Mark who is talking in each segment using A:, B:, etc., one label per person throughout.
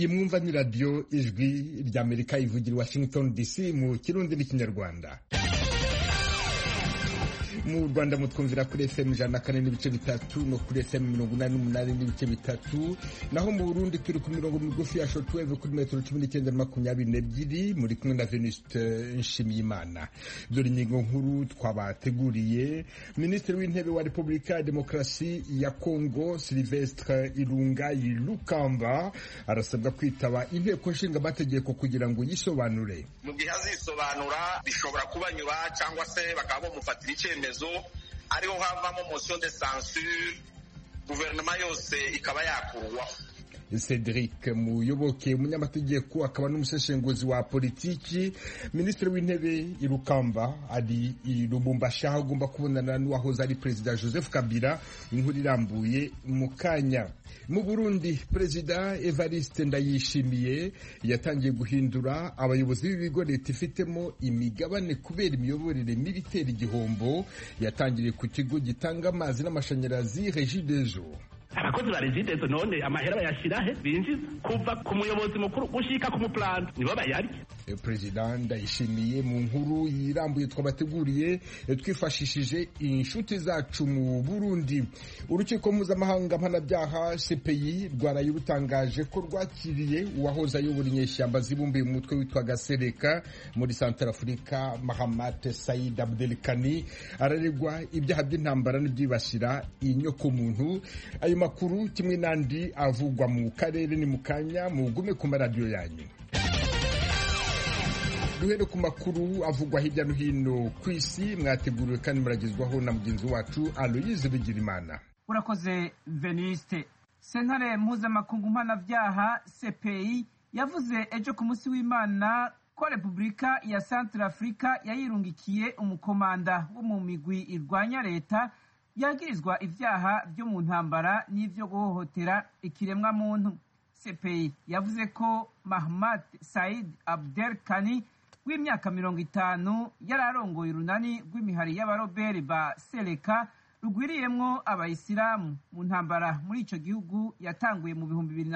A: iyi mwumva ni radiyo ijwi ry'Amerika ivugira Washington DC mu kirundi n'ikinyarwanda. Mu Rwanda mutwumvira kuri FM 104.3 no kuri FM 88.3, naho mu Burundi turi ku mirongo migufi ya shortwave kuri metero 1922. Muri kumwe na Venuste Nshimiyimana. Dore ingingo nkuru twabateguriye. Minisitiri w'Intebe wa Repubulika ya Demokarasi ya Kongo Sylvestre Ilunga Ilukamba arasabwa kwitaba inteko nshinga amategeko kugira ngo yisobanure.
B: Mu gihe azisobanura bishobora kubanyura cyangwa se bakaba bamufatira icyemezo ariho havamo motion de censure, guverinoma yose ikaba yakurwa.
A: Cedric Muyoboke, umunyamategeko akaba n'umuseshenguzi wa politiki. Minisitiri w'Intebe Ilukamba ari i Lubumbashi aho agomba kubonana n'uwahoze ari Perezida Joseph Kabila. Inkuru irambuye mu kanya. Mu Burundi, Perezida Evariste Ndayishimiye yatangiye guhindura abayobozi b'ibigo leta ifitemo imigabane kubera imiyoborere mibi itera igihombo. Yatangiriye ku kigo gitanga amazi n'amashanyarazi Regideso.
C: Abakozi ba Regideso none amahera bayashira he binjiza kuva ku muyobozi mukuru gushika ku muplan nibo bayari.
A: Perezida Ndayishimiye mu nkuru yirambuye twabateguriye twifashishije inshuti zacu mu Burundi. Urukiko mpuzamahanga mpanabyaha CPI rwaraye rutangaje ko rwakiriye uwahoze ayobora inyeshyamba zibumbiye mu mutwe witwaga Seleka muri Centrafrica, Mahamat Said Abdelkani. Araregwa ibyaha by'intambara n'ibyibasira inyokomuntu. Ayo makuru kimwe n'andi avugwa mu karere ni mukanya, mugume ku maradiyo yanyu. Duhere ku makuru avugwa hirya no hino ku isi, mwateguriwe kandi muragezwaho na mugenzi wacu Aloyize Bigirimana.
D: Urakoze Veniste. Sentare mpuzamakungu mpanabyaha CPI yavuze ejo ku munsi w'Imana ko Repubulika ya Centrafrica yayirungikiye umukomanda wo mu migwi irwanya leta yagirizwa ivyaha byo mu ntambara n'ivyo guhohotera ikiremwa muntu. CPI yavuze ko Mahamat Said Abdelkani w'imyaka 50 yararongoye urunani rw'imihari y'abaroberi ba Seleka rugwiriyemwo abayisilamu mu ntambara muri ico gihugu yatanguye mu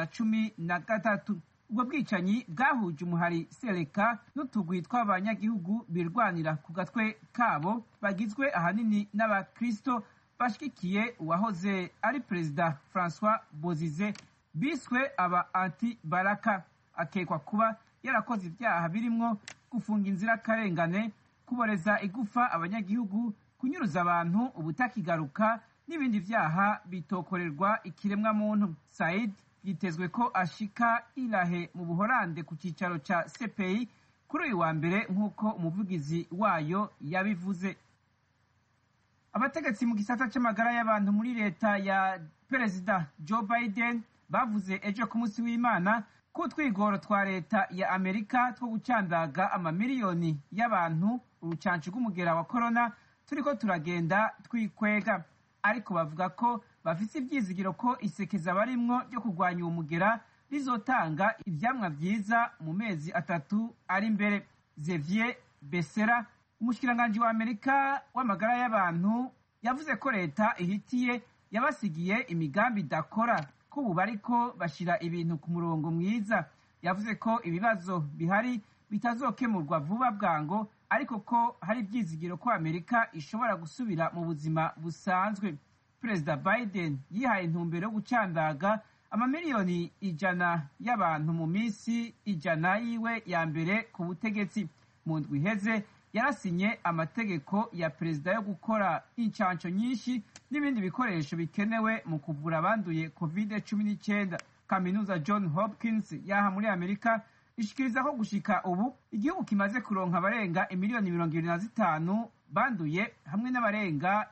D: 2013. Ubwo bwicanyi bwahuje umuhari Seleka n'utugwi tw'abanyagihugu birwanira ku gatwe kabo bagizwe ahanini n'abakristo bashigikiye uwahoze ari Perezida François Bozize biswe aba anti-baraka. Akekwa kuba yarakoze ibyaha birimwo gufunga inzirakarengane, kuboreza igufa abanyagihugu, kunyuruza abantu ubutakigaruka n'ibindi vyaha bitokorerwa ikiremwa muntu. Said yitezwe ko ashika Ilahe mu Buholande ku cicaro ca CPI kuri uyu wa mbere nk'uko umuvugizi wayo yabivuze. Abategetsi mu gisata c'amagara y'abantu muri leta ya Perezida Joe Biden bavuze ejo ku munsi w'Imana ko utwigoro twa leta ya Amerika two gucandaga amamiliyoni y'abantu urucancu rw'umugera wa corona turiko turagenda twikwega, ariko bavuga ko bafise ivyizigiro ko isekeza barimwo ryo kurwanya uwo mugera rizotanga ivyamwa vyiza mu mezi 3 ari imbere. Xavier Becerra, umushikiranganji wa Amerika w'amagara y'abantu, yavuze ko leta ihitiye yabasigiye imigambi idakora ko ubu bariko bashira ibintu ku murongo mwiza. Yavuze ko ibibazo bihari bitazokemurwa vuba bwango, ariko ko hari ivyizigiro ko Amerika ishobora gusubira mu buzima busanzwe. Perezida Biden yihaye intumbero yo gucandaga amamiliyoni 100 y'abantu mu minsi 100 yiwe ya mbere ku butegetsi. Mu ndwi iheze yarasinye amategeko ya perezida yo gukora incanco nyinshi n'ibindi bikoresho bikenewe mu kuvura abanduye COVID-19. Kaminuza John Hopkins yaha muri Amerika ishikiriza ko gushika ubu igihugu kimaze kuronka abarenga imiliyoni 25 banduye hamwe n'abarenga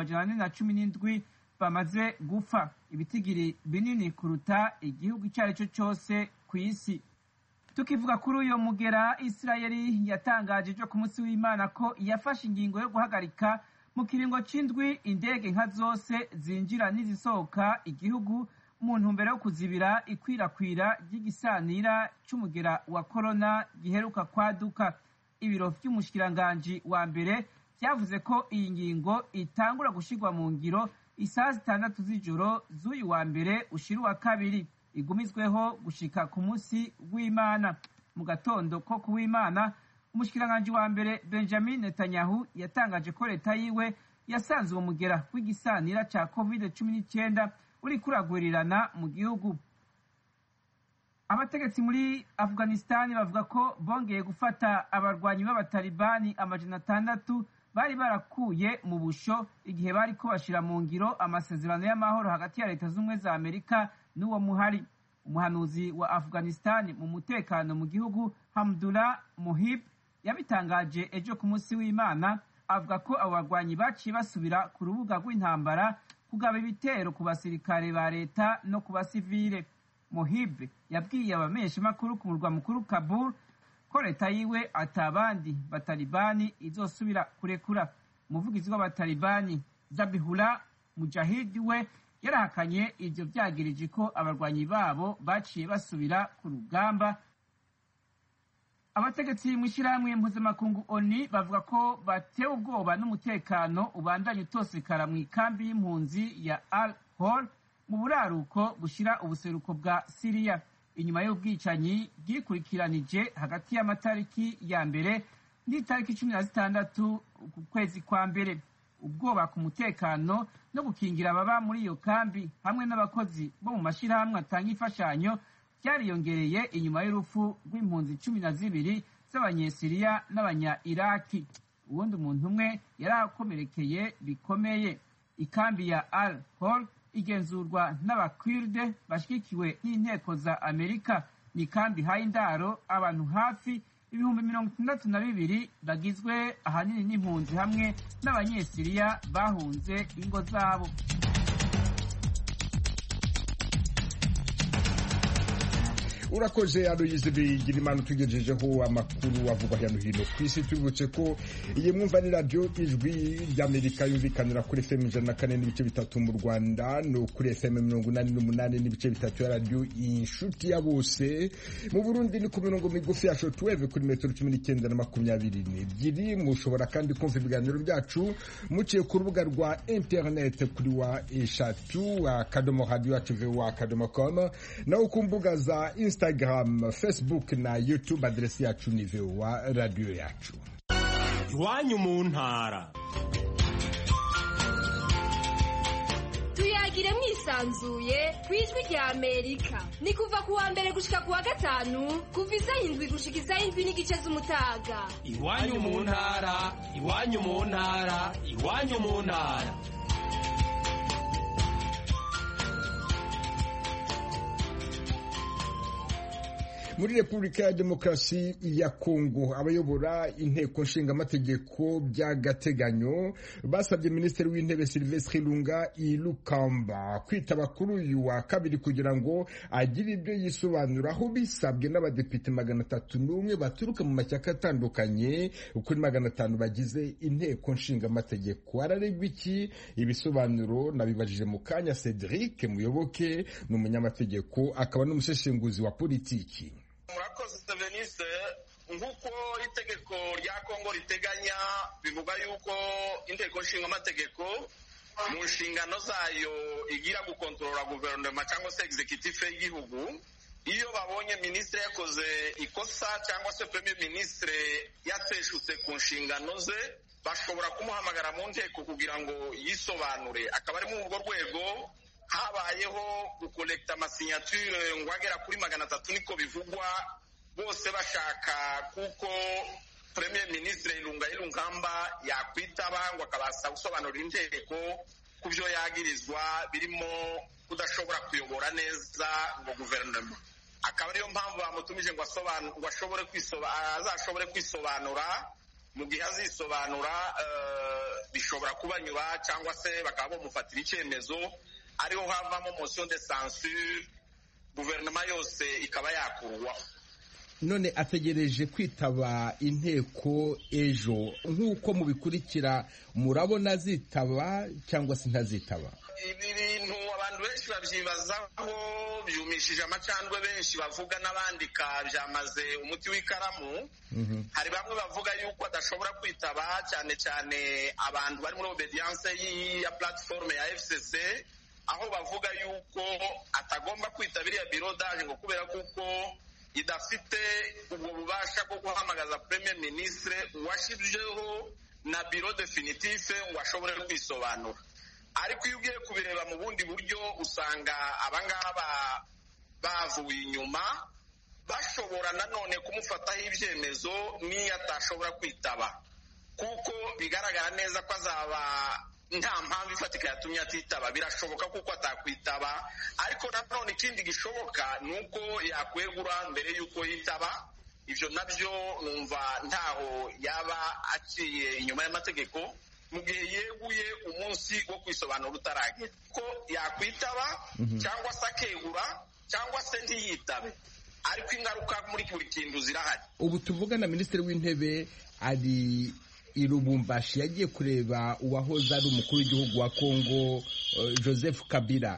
D: 417 bamaze gufa, ibitigiri binini kuruta igihugu icari cyo cyose ku isi. Tukivuga kuri uyo mugera, Israeli yatangaje ejo ku munsi w'Imana ko yafashe ingingo yo guhagarika mu kiringo c'indwi indege nka zose zinjira n'izisohoka igihugu mu ntumbero yo kuzibira ikwirakwira ry'igisanira c'umugera wa corona giheruka kwaduka. Ibiro vy'umushikiranganji wa mbere vyavuze ko iyi ngingo itangura gushirwa mu ngiro isaha 6 z'ijoro z'uyu wa mbere ushira wa kabiri. igumizweho gushika ku munsi w'Imana. Mu gatondo ko kuw'Imana, umushikiranganji wa mbere Benjamin Netanyahu yatangaje ko leta yiwe yasanze uwo mugera w'igisanira ca COVID-19 uri kuragwirirana mu gihugu. Abategetsi muri Afghanistan bavuga ko bongeye gufata abarwanyi b'abatalibani 600 bari barakuye mu busho igihe bari ko bashira mu ngiro amasezerano y'amahoro hagati ya leta z'ubumwe za Amerika n'uwo muhari. Umuhanuzi wa Afghanistan mu mutekano mu gihugu Hamdullah Mohib yabitangaje ejo ku munsi w'Imana, avuga ko abo barwanyi baciye basubira ku rubuga rw'intambara kugaba ibitero ku basirikare ba leta no ku basivile. Mohib yabwiye abamenyeshamakuru ku murwa mukuru Kabul ko leta yiwe atabandi batalibani izosubira kurekura. Umuvugizi w'abatalibani Zabihullah Mujahid we yarahakanye ivyo vyagirije ko abarwanyi babo baciye basubira ku rugamba. Abategetsi mw'ishirahamwe mpuzamakungu ONU bavuga ko batewe ubwoba n'umutekano ubandanya utosekara mw'ikambi y'impunzi ya Al-Hol mu buraruko bushira ubuseruko bwa Syria, inyuma y'ubwicanyi bwikurikiranije hagati y'amatariki ya mbere n'itariki 16 ku kwezi kwa mbere. Ubwoba ku mutekano no gukingira ababa muri iyo kambi hamwe n'abakozi bo mu mashirahamwe atanga imfashanyo byariyongereye inyuma y'urupfu rw'impunzi 12 z'abanyesiriya n'abanya-Iraki. Uwundi umuntu umwe yarakomerekeye bikomeye. Ikambi ya Al-Hol igenzurwa n'abakurde bashigikiwe n'inteko za Amerika. Ni kambi haye indaro abantu hafi 62,000 bagizwe ahanini n'impunzi hamwe n'abanyesiriya bahunze ingo zabo.
A: Urakoze Aloyize Bigirimana tugejejeho amakuru avugwa hano hino ku isi. Tubibutse ko iyi mwumva ni radio Ijwi ry'Amerika yumvikanira kuri FM 104.3 mu Rwanda no kuri FM 88.3 ya radio Inshuti ya Bose. Mu Burundi ni ku mirongo migufi ya shortwave kuri metero 19 na 22. Mushobora kandi kumva ibiganiro byacu muciye ku rubuga rwa internet kuri wa eshatu akadomo radio @voa.com na ku mbuga za Instagram, Facebook na YouTube. Adresi yacu ni VOA Radio yacu.
E: Iwanyu mu ntara.
F: Tuyagire mwisanzuye kwijwi rya Amerika. Ni kuva ku wa mbere gushika ku wa gatanu kuva isaha 7 gushika isaha 7 n'igice z'umutaga.
E: Iwanyu mu ntara, iwanyu mu ntara, iwanyu mu ntara.
A: Muri Repubulika ya Demokarasi ya Kongo, abayobora inteko nshingamategeko by'agateganyo basabye Minisitiri w'Intebe Sylvestre Ilunga Ilukamba kwitaba kuri uyu wa kabiri kugira ngo agire ibyo yisobanuraho, bisabwe n'abadepite 301 baturuka mu mashyaka atandukanye kuri 500 bagize inteko nshingamategeko. Araregwa iki? Ibisobanuro nabibajije mu kanya Cedric Muyoboke, ni umunyamategeko akaba n'umuseshenguzi wa politiki.
B: Murakoze Venise, nk'uko itegeko rya Kongo riteganya bivuga yuko inteko nshingamategeko mu nshingano zayo igira gukontorora guverinoma cyangwa se executive y'igihugu. Iyo babonye ministre yakoze ikosa cyangwa se premier ministre yateshutse ku nshingano ze, bashobora kumuhamagara mu nteko kugira ngo yisobanure. Akaba ari mu urwo rwego habayeho gukolekta amasignature ngo agera kuri 300 niko bivugwa, bose bashaka kuko Premier Ministre Ilunga Ilunkamba yakwitaba ngo akabasa gusobanurira inteko ku byo yagirizwa birimo kudashobora kuyobora neza ngo guverinoma. Akaba ariyo mpamvu bamutumije ngo azashobore kwisobanura. Mu gihe azisobanura bishobora kubanyura cyangwa se bakaba bamufatira icyemezo, ariho havamo motion de censure, guverinoma yose ikaba yakurwa.
A: None ategereje kwitaba inteko ejo, nk'uko mubikurikira murabona azitaba cyangwa se ntazitaba?
B: Ibi bintu abantu benshi babyibazaho, byumishije amacandwe, benshi bavuga n'abandika byamaze umuti w'ikaramu. Hari bamwe bavuga yuko adashobora kwitaba, cyane cyane abantu bari muri obedience ya platform ya FCC, aho bavuga yuko atagomba kwitabira iriya birodaje ngo kubera kuko idafite ubwo bubasha bwo guhamagaza premier ministre washyizweho na biro definitive ngo ashobore kwisobanura. Ariko iyo ugiye kubireba mu bundi buryo usanga abangaba bavuye inyuma bashobora nanone kumufataho ibyemezo niyo atashobora kwitaba, kuko bigaragara neza ko azaba nta mpamvu ifatika yatumye atitaba. Birashoboka kuko atakwitaba, ariko nanone ikindi gishoboka ni uko yakwegura mbere y'uko yitaba. Ibyo nabyo numva ntaho yaba aciye inyuma y'amategeko mu gihe yeguye umunsi wo kwisobanura utaragera, ko yakwitaba cyangwa se akegura cyangwa se ntiyitabe, ariko ingaruka muri buri kintu zirahari.
A: Ubu tuvugana Minisitiri w'Intebe ari i Lubumbashi, yagiye kureba uwahoze ari umukuru w'igihugu wa Kongo Joseph Kabila.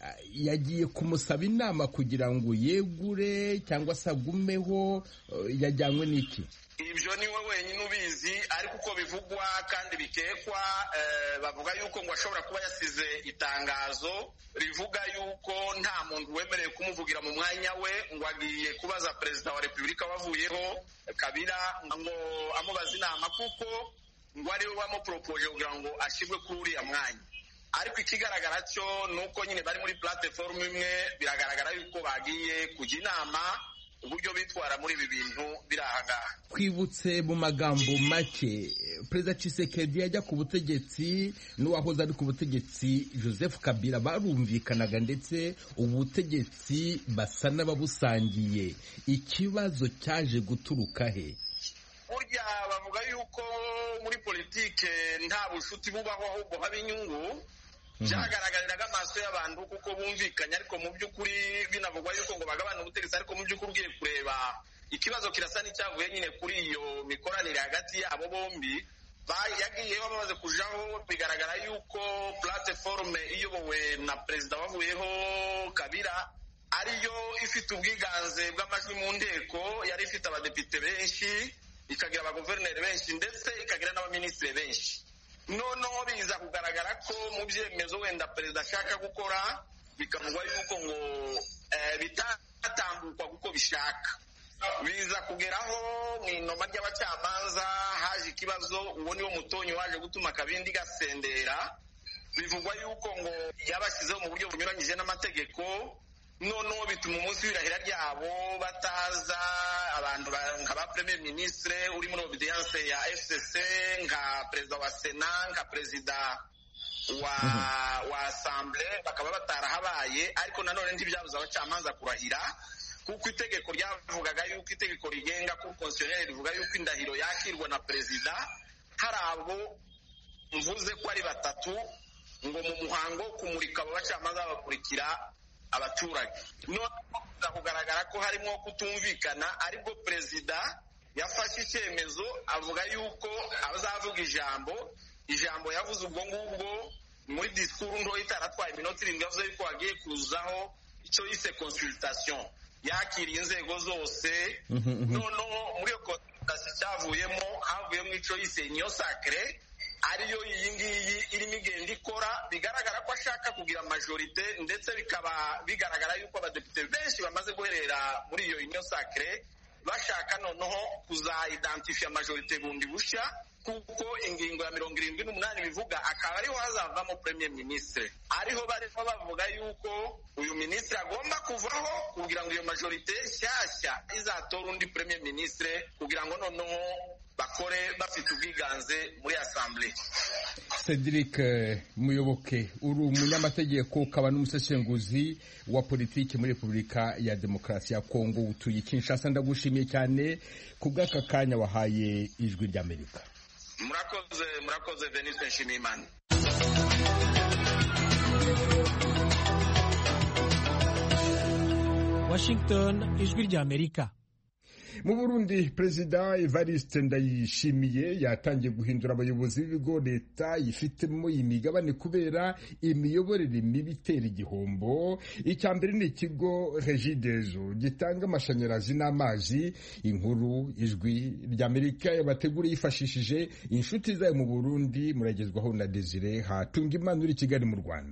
A: Yagiye kumusaba inama kugira ngo yegure cyangwa se agumeho. Yajyanywe n'iki?
B: Ibyo niwe wenyine ubizi, ariko uko bivugwa kandi bikekwa bavuga yuko ngo ashobora kuba yasize itangazo rivuga yuko nta muntu wemerewe kumuvugira mu mwanya we, ngo agiye kubaza perezida wa repubulika wavuyeho Kabila ngo amubaza inama, kuko ngo ariwe wamuporopoje kugira ngo ashyirwe kuri uriya mwanya. Ariko ikigaragara cyo ni uko nyine bari muri platform imwe, biragaragara yuko bagiye kujya inama uburyo bitwara muri ibi bintu biri aha ngaha.
A: Twibutse mu magambo make, Perezida Tshisekedi yajya ku butegetsi n'uwahoze ari ku butegetsi Joseph Kabila barumvikanaga, ndetse ubutegetsi basa n'ababusangiye. Ikibazo cyaje guturuka he?
B: Burya bavuga yuko muri politike nta bushuti bubaho, ahubwo haba inyungu. Byagaragariraga amaso y'abantu kuko bumvikanye, ariko mu by'ukuri binavugwa yuko ngo bagabana ubutegetsi, ariko mu by'ukuri ugiye kureba ikibazo kirasa n'icyavuye nyine kuri iyo mikoranire hagati yabo bombi. Yagiyeho bamaze kujaho, bigaragara yuko platform iyobowe na perezida wavuyeho Kabila ariyo ifite ubwiganze bw'amajwi mu nteko, yari ifite abadepite benshi, ikagira abaguverineri benshi, ndetse ikagira n'abaminisitiri benshi. Noneho biza kugaragara ko mu byemezo wenda perezida ashaka gukora bikamugwa yuko ngo bitatambukwa kuko bishaka. Biza kugeraho mu inoma ry'abacamanza haje ikibazo, uwo niwo mutonyi waje gutuma akabindi gasendera. Bivugwa yuko ngo yabashyizeho mu buryo bunyuranyije n'amategeko, noneho bituma umunsi w'irahira ryabo bataza abantu nka ba premier ministre uri muri obedience ya FCC, nka perezida wa Sena, nka perezida wa Assemblée, bakaba batarahabaye. Ariko nanone ntibyabuza abacamanza kurahira, kuko itegeko ryavugaga yuko itegeko rigenga ku constitutionnel rivuga yuko indahiro yakirwa na perezida. Hari abo mvuze ko ari batatu ngo mu muhango kumurika abo bacamanza bakurikira abaturage. None kugaragara ko harimo kutumvikana, ariko perezida yafashe icyemezo avuga yuko azavuga ijambo yavuze ubwo ngubwo muri disikuru nto itaratwaye iminota 7, yavuze yuko hagiye kuzaho icyo yise consultation, yakiriye inzego zose. Noneho muri iyo consultation havuyemo icyo yise union sacrée, ariyo iyi ngiyi irimo igenda ikora. Bigaragara ko ashaka kugira majorite, ndetse bikaba bigaragara yuko abadepite benshi bamaze guherera muri iyo union sacrée, bashaka noneho kuzaidentifiya majorite bundi bushya, kuko ingingo ya 78 bivuga akaba ariho hazavamo premier ministre. Ariho barimo bavuga yuko uyu ministre agomba kuvaho kugira ngo iyo majorite nshyashya izatora undi premier ministre, kugira ngo noneho bakore bafite ubwiganze muri Assemblée.
A: Cedric Muyoboke, uri umunyamategeko ukaba n'umusesenguzi wa politiki muri Repubulika ya Demokarasi ya Kongo, utuye Kinshasa. Ndagushimiye cyane ku bw'aka kanya wahaye Ijwi ry'Amerika.
B: Murakoze Veniste Nshimiyimana.
G: Washington, Ijwi ry'Amerika.
A: Mu Burundi, Perezida Evariste Ndayishimiye yatangiye guhindura abayobozi b'ibigo leta yifitemo imigabane kubera imiyoborere mibi itera igihombo. Icya mbere ni ikigo Regideso gitanga amashanyarazi n'amazi. Inkuru Ijwi ry'Amerika yabategura yifashishije inshuti zayo mu Burundi, muragezwaho na Desire Hatungimana uri Kigali mu Rwanda.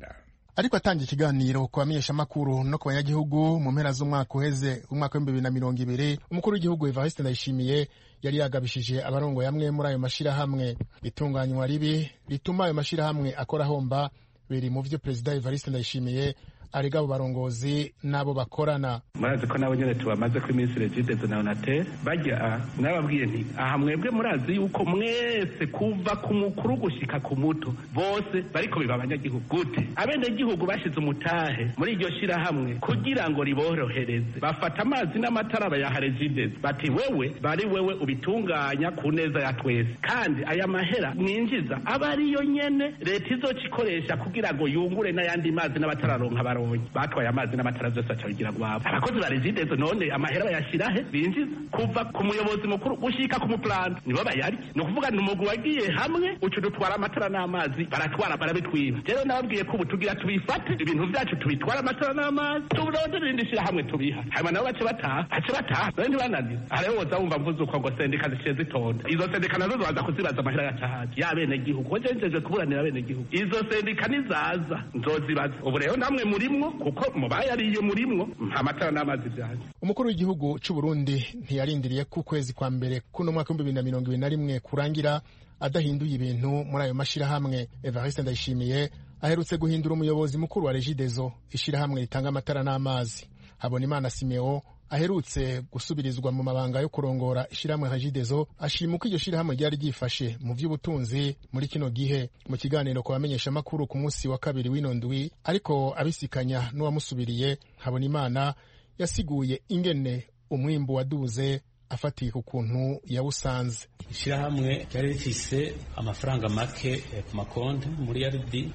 H: ariko atanga ikiganiro ku bamenyeshamakuru no ku banyagihugu mu mpera z'umwaka uheze umwaka w'2020 umukuru w'igihugu Evariste Ndayishimiye yari yagabishije abarongoye amwe muri ayo mashirahamwe. Itunganywa ribi rituma ayo mashirahamwe akora homba biri mu vyo Perezida Evariste Ndayishimiye arega abo barongozi n'abo bakorana.
C: Murazi ko nabo nyene tubamaze ku iminsi Regidezo na Onatel bajya nababwiye nti aha mwebwe murazi yuko mwese kuva ku mukuru gushika ku muto bose bariko biba abanyagihugu gute abenegihugu bashize umutahe muri iryo shirahamwe kugira ngo riborohereze bafata amazi n'amatara bayaha Regidezo bati wewe bari wewe ubitunganya ku neza ya twese kandi aya mahera mwinjiza aba ariyo nyene leta izocikoresha kugira ngo yungure n'ayandi mazi n'abatararonka batwaye amazi n'amatara byose acabigira gwabo abakozi ba Regidezo none amahera bayashirahe binjiza kuva ku muyobozi mukuru gushika ku muplan nibo bayari no kuvuga ni umugwi wagiye hamwe ucu dutwara amatara n'amazi baratwara barabitwiba rero nababwiye ko ubutugira tubifate ibintu byacu tubitwara amatara n'amazi tuburondera irindi shira hamwe tubiha hanyuma nabo bace bataha none banani ariko woza wumva mvuze uko ngo sendika zishize zitonda izo sendika nazo zaza kuzibaza amahera yacahaje yabene gihugu ko jenjeje kuburanira bene gihugu izo sendika nizaza nzozibaza ubu rero namwe muri kuko mubayariye murimwo amatara n'amazi byaje.
H: Umukuru w'igihugu c'u Burundi ntiyarindiriye ku kwezi kwa mbere kuno mwaka 2021 kurangira adahinduye ibintu muri ayo mashirahamwe. Evariste Ndayishimiye aherutse guhindura umuyobozi mukuru wa Regidezo ishirahamwe ritanga amatara n'amazi. Habonimana Simeo aherutse gusubirizwa mu mabanga yo kurongora ishirahamwe Regidezo ashima uko iryo shirahamwe ryari ryifashe mu vy'ubutunzi muri kino gihe. Mu kiganiro ku bamenyesha makuru ku munsi wa kabiri w'inondwi ariko abisikanya n'uwamusubiriye Habonimana yasiguye ingene umwimbu waduze afatiye ku kuntu yawusanze.
I: Ishirahamwe ryari rifise amafaranga make ku makonti muri yaridi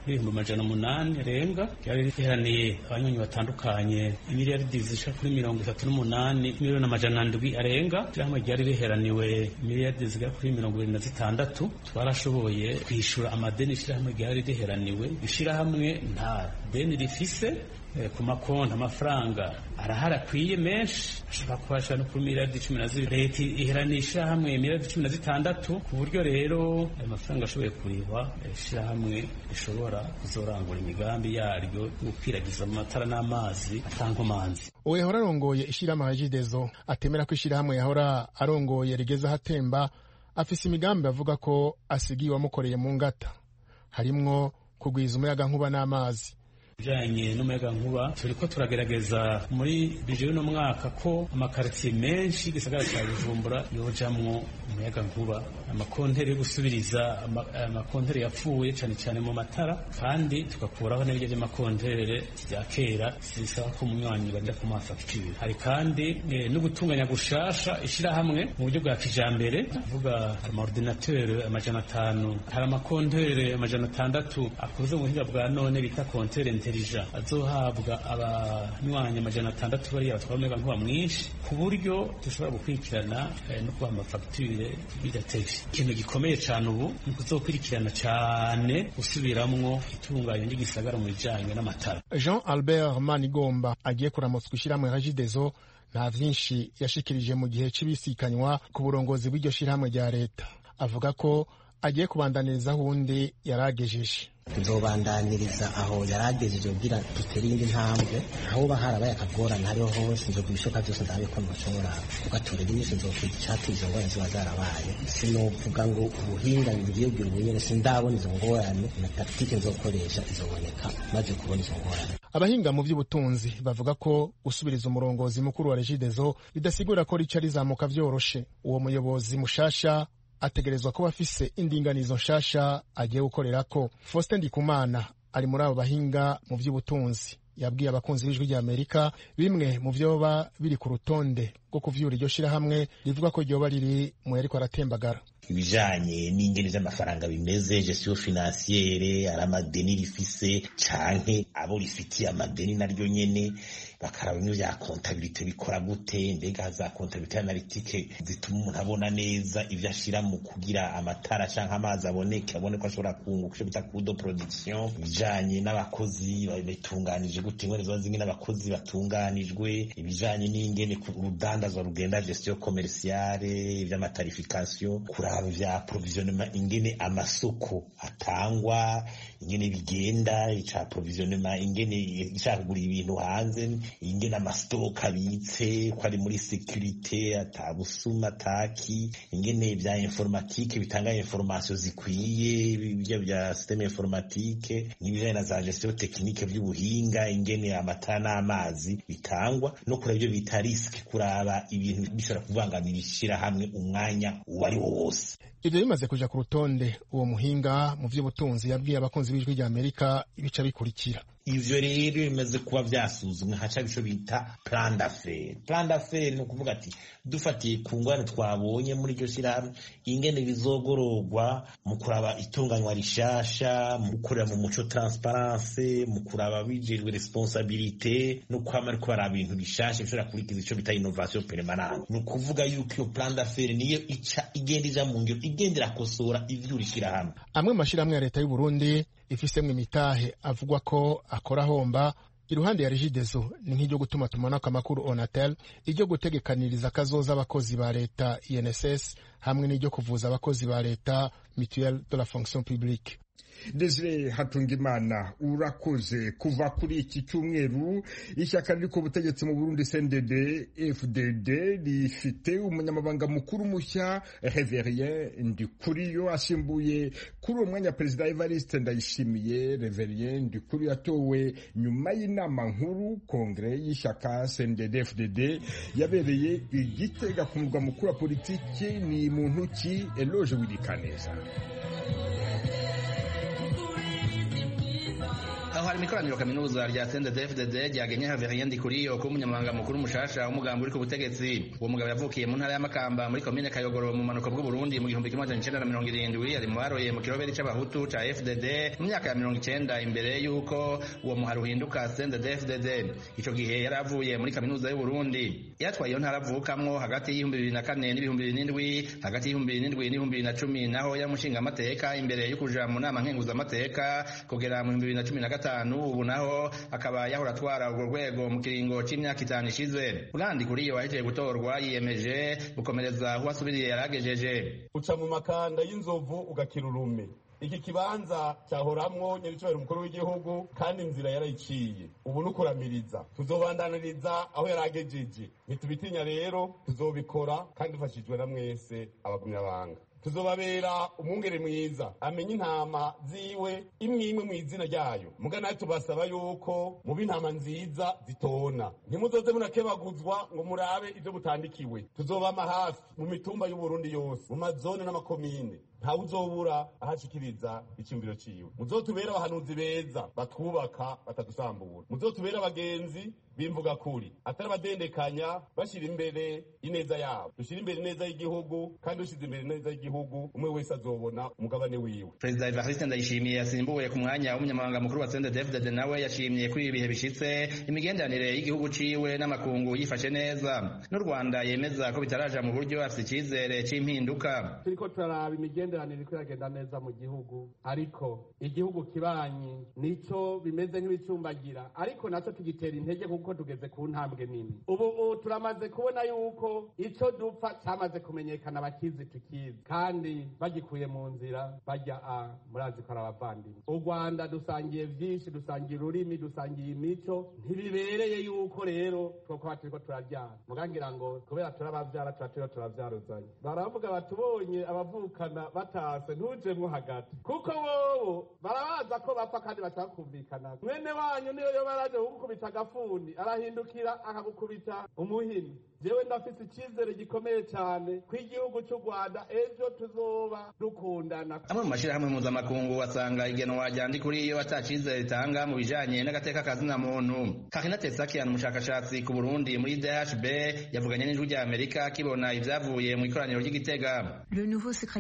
I: $800 renga ryari riheraniye abanywanyi batandukanye imiliyaridi zisha kuri 38,700,000 arenga. Ishirahamwe ryari riheraniwe imiliyaridi zigera kuri 26 twarashoboye kwishura amadeni ishirahamwe ryari riheraniwe. Ishirahamwe nta deni rifise ku makonti amafaranga arahari akwiye menshi ashobora kubasha no kuri miliyaridi 12 leta iheranisha hamwe miliyaridi 16 ku buryo rero ayo mafaranga ashoboye kurihwa ishirahamwe rishobora kuzorangura imigambi yaryo yo gukwiragiza amatara n'amazi atankomanzi.
H: Uwo yahora arongoye ishirahamwe Regidezo atemera ko ishirahamwe yahora arongoye rigeze ahatemba afise imigambi avuga ko asigiwe amukoreye mu ngata harimwo kugwiza umuyaga nkuba n'amazi.
I: Bijanye n'umuyaga nkuba turiko turagerageza muri bije no mwaka ko amakartier menshi gisagara cya Bujumbura yojamwo umuyaga nkuba amakontere yo gusubiriza amakontere yapfuye cyane mu matara kandi tukakuraho n'ibije by'amakontere bya kera sisaba ko umunywanyi bajya ku manufacture. Hari kandi no gutunganya gushasha ishira hamwe mu buryo bwa kijambere avuga ordinateur 500 hari amakontere 600 akoze mu buhinga bwa none bita kontere azohabwa abanywanyi 600 bari abatwara nkuba mwinshi ku buryo dushobora gukurikirana no kuba amafacture bidatevye. Ikintu gikomeye cyane ubu ni kuzokurikirana cyane gusubiramwo itunganya ry'igisagara mu bijanye n'amatara.
H: Jean Albert Manigomba agiye kuramutswa ishirahamwe Regidezo nta vyinshi yashikirije mu gihe cibisikanywa ku burongozi bw'iryo shirahamwe rya leta. Avuga ko agiye kubandaniriza hundi yaragejeje.
J: Tuzobandaniriza aho yaragejeje kugira dutere indi ntambwe aho baharabaye akagorana hariho hose nzo kubishoka byose ndabe ko mushobora ugatorera inyishu zo kwicata izo ngorane ziba zarabaye. Sinovuga ngo ubuhinga ngiye kugira ubunyene sindabona izo ngorane na tactique nzokoresha izoboneka maze kubona izo ngorane.
H: Abahinga mu by'ubutunzi bavuga ko usubiriza umurongozi mukuru wa Regidezo bidasigura ko rica rizamuka vyoroshe. Uwo muyobozi mushasha ategerezwa kuba afise indinganizo nshasha agiye gukorerako. Faustin Ndikumana ari muri abo bahinga mu by'ubutunzi yabwiye abakunzi b'ijwi rya Amerika bimwe mu vyoba biri ku rutonde rwo kuvyura iryo shirahamwe rivuga ko ryoba riri mu yariko aratembagara.
K: Ibijanye n'ingene z'amafaranga bimeze gestion financiere aramadeni rifise canke abo rifitiye amadeni naryo nyene bakaraba ibintu vya comptabilité bikora gute mbega za comptabilité analytique zituma umuntu abona neza ivyo ashira mu kugira amatara canke amazi aboneke abone ko ashobora kunguka bita coût de production. Ibijanye n'abakozi babitunganije gute ingene zo zingine n'abakozi batunganijwe. Ibijanye n'ingene urudandazwa rugenda gestion commerciale ivy'amatarification kura tukaraba vya provisionnement ingene amasoko atangwa, ingene bigenda ica provisionnement ingene icagura ibintu hanze, ingene amastoka abitse ko ari muri sécurité, atabusuma taki, ingene vya informatique bitanga information zikwiye, ibyo bya système informatique, n'ibijanye na za gestion technique vy'ubuhinga, ingene amata n'amazi bitangwa, no kuraba ibyo bita risk, kuraba ibintu bishobora kuvangamira ishirahamwe umwanya uwari wo wose.
H: Ivyo bimaze kuja ku rutonde, uwo muhinga mu vy'ubutunzi yabwiye abakunzi b'ijwi rya Amerika ibica bikurikira.
K: Ivyo rero bimaze kuba vyasuzumwe haca bico bita plan d'affaires. Plan d'affaires ni ukuvuga ati dufatiye ku ngwano twabonye muri iryo shirahamwe, ingene bizogororwa mu kuraba itunganywa rishasha, mu gukorera mu muco transparence, mu kuraba bijejwe responsabilité, no kwama ariko baraba ibintu bishasha bishobora kurikiza ico bita innovation permanente. Ni ukuvuga yuko iyo plan d'affaires niyo ica igenda ija mu ngiro, igenda irakosora ivyo urishirahamwe.
H: Amwe mu mashirahamwe ya leta y'u Burundi ifisemwe imitahe avugwa ko akora homba iruhande ya Regideso ni nk'iryo gutuma tumanako amakuru Onatel, iryo gutegekaniriza kazoza abakozi ba leta INSS, hamwe n'iryo kuvuza abakozi ba leta Mutuelle de la Fonction Publique.
A: Desire Hatungimana, urakoze. Kuva kuri iki cyumweru ishyaka riri ku butegetsi mu Burundi CNDD FDD rifite umunyamabanga mukuru mushya Reverien Ndikuriyo, asimbuye kuri uwo mwanya Perezida Evariste Ndayishimiye. Reverien Ndikuriyo yatowe nyuma y'inama nkuru kongre y'ishyaka CNDD FDD yabereye Igitega ku murwa mukuru wa politiki. Ni muntu ki? Eloge Wirikaneza.
L: aho hari imikoraniro kaminuza rya CNDD-FDD ryagenye Reverien Ndikuriyo ko umunyamabanga mukuru mushasha w'umugambi uri ku butegetsi. Uwo mugabo yavukiye mu ntara ya Makamba muri komine Kayogoro mu manuko bw'u Burundi mu 1970. Ari mu baroye mu kiroberi c'abahutu ca FDD mu myaka ya 90 imbere yuko uwo muhari uhinduka CNDD-FDD. Ico gihe yaravuye muri kaminuza y'u Burundi. Yatwaye iyo ntara avukamwo hagati y'2004 n'2007, hagati y'2007 n'2010, naho yamushinga amateka imbere yo kuja mu nama nkenguza amateka kugera mu 2015. Ubu naho akaba yahora atwara urwo rwego mu kiringo c'imyaka 5 ishize. Ndikuriyo wahejeje gutorwa yiyemeje gukomereza aho asubiriye yaragejeje.
M: Uca mu makanda y'inzovu ugakira urume. Iki kibanza cyahoramwo nyiricyo umukuru w'igihugu kandi inzira yarayiciye. Ubu nukuramiriza tuzobandaniriza aho yaragejeje. Ntitubitinya rero tuzobikora kandi dufashijwe na mwese abagumyabanga. Tuzobabera umwungere mwiza amenye intama ziwe imwe mu izina ryayo. Mugana tubasaba yuko mu b'intama nziza zitona, ntimuzoze munakebaguzwa ngo murabe ibyo butandikiwe. Tuzobama hafi mu mitumba y'u Burundi yose, mu mazone n'amakomine. Ntawe uzobura ahashikiriza icyumviro ciwe. Muzotubera abahanuzi beza batwubaka batadusambura. Muzotubera abagenzi bimvuga kuri atari badendekanya bashira imbere ineza yabo. Dushira imbere ineza y'igihugu, kandi dushize imbere ineza y'igihugu umwe wese azobona umugabane wiwe.
L: Perezida Evariste Ndayishimiye yasimbuye ku mwanya w'umunyamabanga mukuru wa CNDD-FDD, nawe yashimye kuri ibihe bishitse imigenderanire y'igihugu ciwe n'amakungu yifashe neza. N'u Rwanda yemeza ko bitaraja mu buryo afite icyizere c'impinduka.
N: Turiko turaraba imigenderanire iko yagenda neza mu gihugu, ariko igihugu kibanyi nico bimeze nk'ibicumbagira, ariko naco tugitera intege kuko tugeze ku ntambwe nini. Ubu turamaze kubona yuko ico dupfa cyamaze kumenyekana, abakizi tukizi kandi bagikuye mu nzira bajya murazi ko arabavandimwe. U Rwanda dusangiye byinshi, dusangiye ururimi, dusangiye imico, ntibibereye yuko rero twoko turiko turaryana. Mugangira ngo kubera turabavyara turavyaruzanye. Baravuga batubonye abavukana batase ntujemwo hagati, kuko bobo barabaza ko bapfa kandi batakumvikana. Mwene wanyu niyo yo baraje gukubita agafuni arahindukira akagukubita umuhini. Jewe ndafise icyizere gikomeye cyane ko igihugu cy'u Rwanda ejo tuzoba dukundana.
L: Amwe mu mashirahamwe mpuzamakungu asanga igenwa rya Ndikuriyo atacizere ritanga mu bijanye n'agateka kazina muntu. Karina Tesakian, umushakashatsi ku Burundi muri DHB, yavuganye n'ijwi rya Amerika kibona ivyavuye mu ikoraniro ry'Igitega.
O: Le nouveau secrétaire général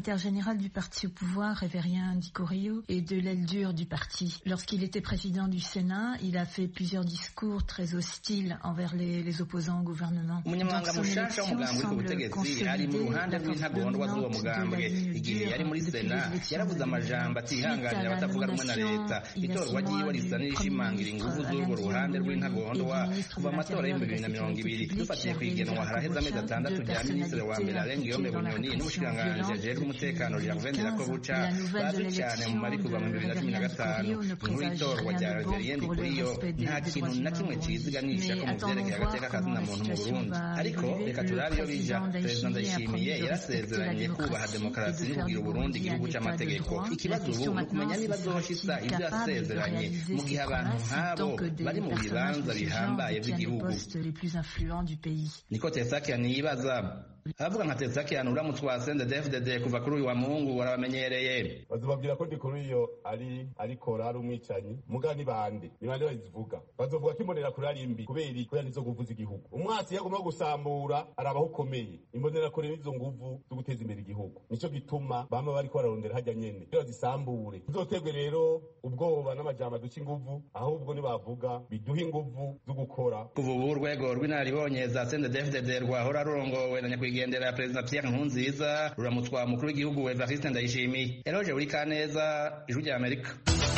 O: général du parti au pouvoir, Révérien Dikorio, et de l'aile dure du parti. Lorsqu'il était président du Sénat, il a fait plusieurs discours très hostiles envers les opposants au gouvernement.
L: Umunyamabanga mushasha w'umugambi uri ku butegetsi ari mu ruhande rw'intagondwa z'uwo mugambwe igihe yari muri Sena yaravuze amajambo atihanganira abatavuga rumwe na leta. Itorwa ryiwe risa n'irishimangira inguvu z'urwo ruhande rw'intagondwa kuva amatora y'2020. Dufatiye kwigenwa haraheze amezi 6 rya minisitiri wa mbere Alain Guillaume Bunyoni n'umushikiranganji ajejwe umutekano Gervais ko buca bazwi cyane mu mari kuva mu 2015. Inkuru y'itorwa rya Révérien Dikorio nta kintu na kimwe ciziganisha ko mu vyerekeye agateka kazina muntu mu Burundi. Ariko reka turabe iyo bija. Perezida Ndayishimiye yarasezeranye kubaha demokarasi n'ubwira Burundi igihugu c'amategeko. Ikibazo ubu ni ukumenya niba azoshitsa ibyo yasezeranye mu gihe abantu nk'abo bari mu bibanza bihambaye by'igihugu. Niko Tesakian yibaza. Avuga nka Tesakian uramutse wa CNDD-FDD kuva kuri uyu wa Mungu warabamenyereye.
M: Bazobabwira ko Dikorio ari korari umwicanyi mugani bande ni bande bazivuga. Bazovuga ko imbonera kuri ari mbi kubera ko yanizo kuvuza igihugu. Umwatsi yagomba gusambura arabaho komeye. Imbonera kuri izo nguvu zo guteza imbere igihugu. Nico gituma bama bari ko bararondera hajya nyene. Iyo zisambure. Uzotegwe rero ubwoba n'amajambo duca inguvu ahubwo ni bavuga biduha inguvu zo gukora.
L: Kuva ubu urwego rw'inaribonye za CNDD-FDD rwahora rurongowe na nyakwigendera Perezida Pierre Nkurunziza ruramutwa mukuru w'igihugu Evariste Ndayishimiye. Eloge uri Kaneza, Ijwi rya Amerika.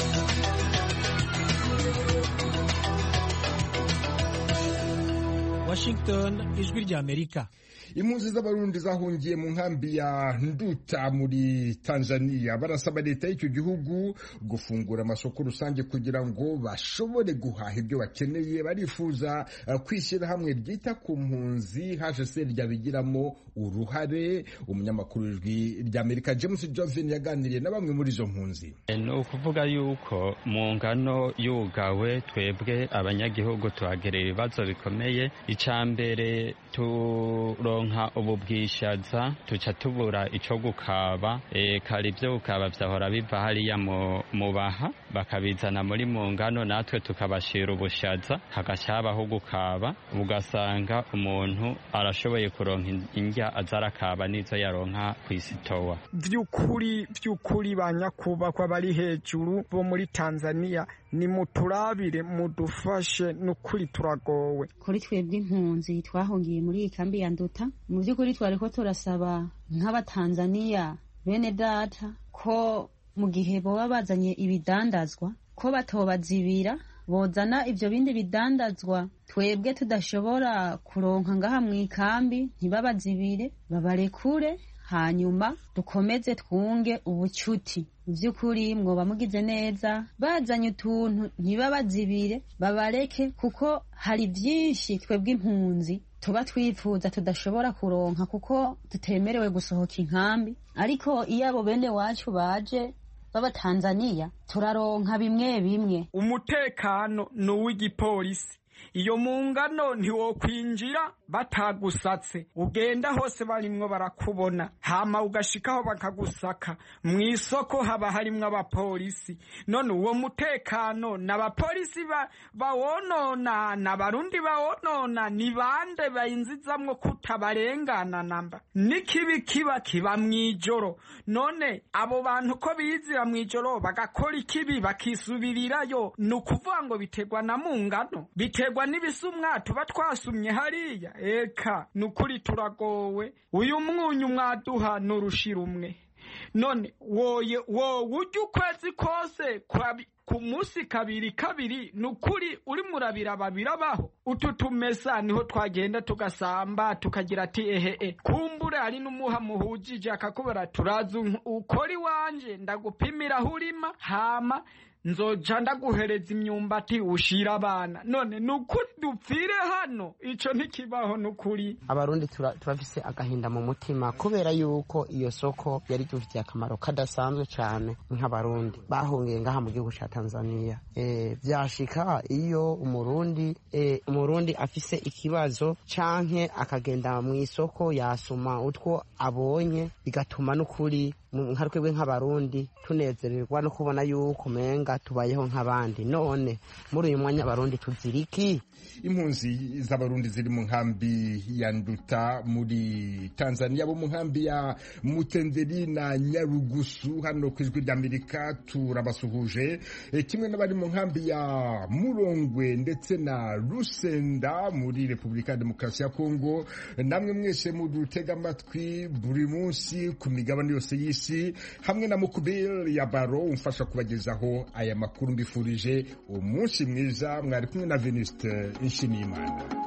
G: Washington, Ijwi rya Amerika.
A: Impunzi z'abarundi zahungiye mu nkambi ya Nduta muri Tanzania barasaba leta y'icyo gihugu gufungura amasoko rusange kugira ngo bashobore guhaha ibyo bakeneye. Barifuza kwishyira hamwe ryita ku mpunzi HCR ryabigiramo uruhare. Umunyamakuru w'Ijwi rya Amerika James Joven yaganiriye na bamwe muri izo mpunzi.
P: Ni ukuvuga yuko mu ngano yugawe twebwe abanyagihugu tuhagerera ibibazo bikomeye. Icambere turonka ubu bwishaza tuca tubura ico gukaba kari byo gukaba vyahora biva hariya mu baha bakabizana muri mu ngano natwe tukabashira ubushaza hagashabaho gukaba ugasanga umuntu arashoboye kuronka indya azarakaba nizo yaronka kwisitowa.
Q: Vyukuri banyakubakwa bari hejuru bo muri Tanzania ni muturabire mudufashe nukuri turagowe.
R: Kuri twebwe impunzi twahungiye muri ikambi ya Nduta mu by'ukuri twariko turasaba nk'abatanzania bene data ko mu gihe boba bazanye ibidandazwa ko batobazibira bozana ivyo bindi bidandazwa twebwe tudashobora kuronka ngaha mu ikambi ntibabazibire babarekure hanyuma dukomeze twunge ubucuti. Vyukuri mwoba mugize neza bazanye utuntu ntibabazibire babareke kuko hari vyinshi twebwe impunzi tuba twifuza tudashobora kuronka kuko tutemerewe gusohoka inkambi, ariko iyo abo bene wacu baje baba Tanzania turaronka bimwe bimwe.
Q: Umutekano ni uw'igipolisi. Iyo mu ngano ntiwokwinjira batagusatse, ugenda hose barimwo barakubona, hama ugashikaho bakagusaka. Mw'isoko haba harimwo abapolisi. None uwo mutekano n'abapolisi bawonona n'abarundi bawonona ni bande bayinzizamwo kutabarengana namba? Nikibi kiba mwijoro. None abo bantu ko bizira mwijoro bagakora ikibi bakisubirirayo, nukuvuga ngo bitegwa na mu ngano, bitegwa n'ibisumwa tuba twasumye hariya. Eka nukuri turagowe. Uyu mwunyu mwaduha nurushira umwe. None wowe ujya ukwezi kose ku munsi kabiri nukuri uri murabira babirabaho. Utu tumesa niho twagenda tugasamba tukagira ati kumbure ari n'umuha muhujije akakubara turazu ukori wanje ndagupimira hurima hama nzoja ndaguhereza imyumbati ushira abana. None nukuri dupfire hano, ico ntikibaho nukuri.
S: Abarundi turafise agahinda mu mutima kubera yuko iyo soko yari dufitiye akamaro kadasanzwe cyane nk'abarundi bahungiye ngaha mu gihugu ca Tanzania. Vyashika iyo umurundi afise ikibazo canke akagenda mu isoko yasuma utwo abonye bigatuma nukuri nka twebwe nk'abarundi tunezererwa no kubona yuko umenga tubayeho nk'abandi. None muri uyu mwanya abarundi tuziriki?
A: Impunzi z'abarundi ziri mu nkambi ya Nduta muri Tanzania, bo mu nkambi ya Mutenderi na Nyarugusu hano ku Ijwi ry'Amerika turabasuhuje, kimwe n'abari mu nkambi ya Murongwe ndetse na Rusenda muri Repubulika ya Demokarasi ya Kongo. Namwe mwese mudutega amatwi buri munsi ku migabane yose y'isi, hamwe na Mukubiri ya Baro umfasha kubagezaho aya makuru. Mbifurije umunsi mwiza, mwari kumwe na Venuste Nshimiyimana.